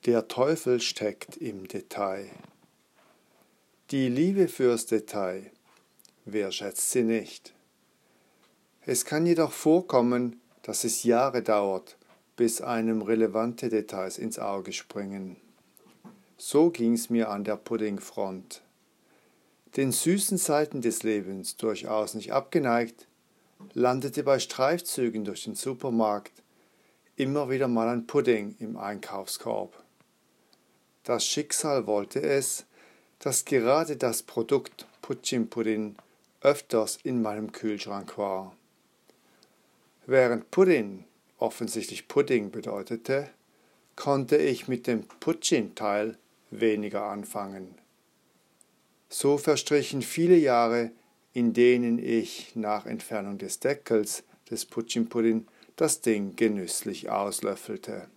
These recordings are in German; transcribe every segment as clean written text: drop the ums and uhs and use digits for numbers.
Der Teufel steckt im Detail. Die Liebe fürs Detail, wer schätzt sie nicht? Es kann jedoch vorkommen, dass es Jahre dauert, bis einem relevante Details ins Auge springen. So ging's mir an der Puddingfront. Den süßen Seiten des Lebens durchaus nicht abgeneigt, landete bei Streifzügen durch den Supermarkt immer wieder mal ein Pudding im Einkaufskorb. Das Schicksal wollte es, dass gerade das Produkt Pudding öfters in meinem Kühlschrank war. Während Pudding offensichtlich Pudding bedeutete, konnte ich mit dem Pudding-Teil weniger anfangen. So verstrichen viele Jahre, in denen ich nach Entfernung des Deckels des Pudding das Ding genüsslich auslöffelte.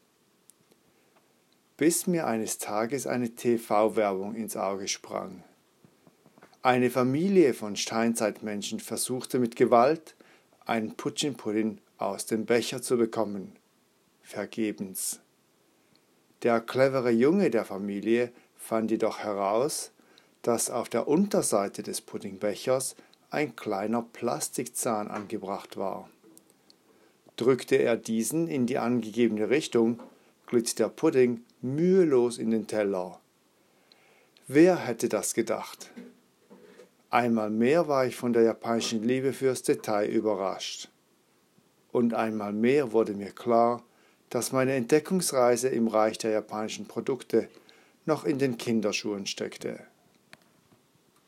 Bis mir eines Tages eine TV-Werbung ins Auge sprang. Eine Familie von Steinzeitmenschen versuchte mit Gewalt, einen Pudding aus dem Becher zu bekommen. Vergebens. Der clevere Junge der Familie fand jedoch heraus, dass auf der Unterseite des Puddingbechers ein kleiner Plastikzahn angebracht war. Drückte er diesen in die angegebene Richtung, glitt der Pudding mühelos in den Teller. Wer hätte das gedacht? Einmal mehr war ich von der japanischen Liebe fürs Detail überrascht. Und einmal mehr wurde mir klar, dass meine Entdeckungsreise im Reich der japanischen Produkte noch in den Kinderschuhen steckte.